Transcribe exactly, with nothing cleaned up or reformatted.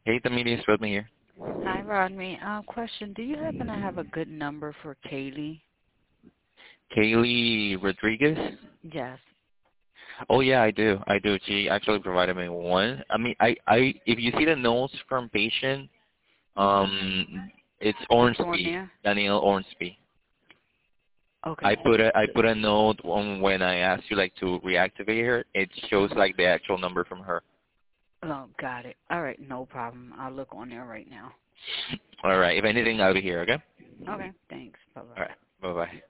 Hey, Damiris, Rodney here. Hi, Rodney. Uh, question, do you happen to have a good number for Kaylee? Kaylee Rodriguez? Yes. Oh, yeah, I do. I do. She actually provided me one. I mean, I, I, if you see the notes from patient, Mhm. um, it's It's on Ormsby, there? Daniel Ormsby. I Okay. put a, I put a note on when I asked you, like, to reactivate her. It shows, Mhm. like, the actual number from her. Oh, got it. All right, no problem. I'll look on there right now. All right. If anything, I'll be here, okay? Okay, thanks. All Bye-bye. right. Bye-bye.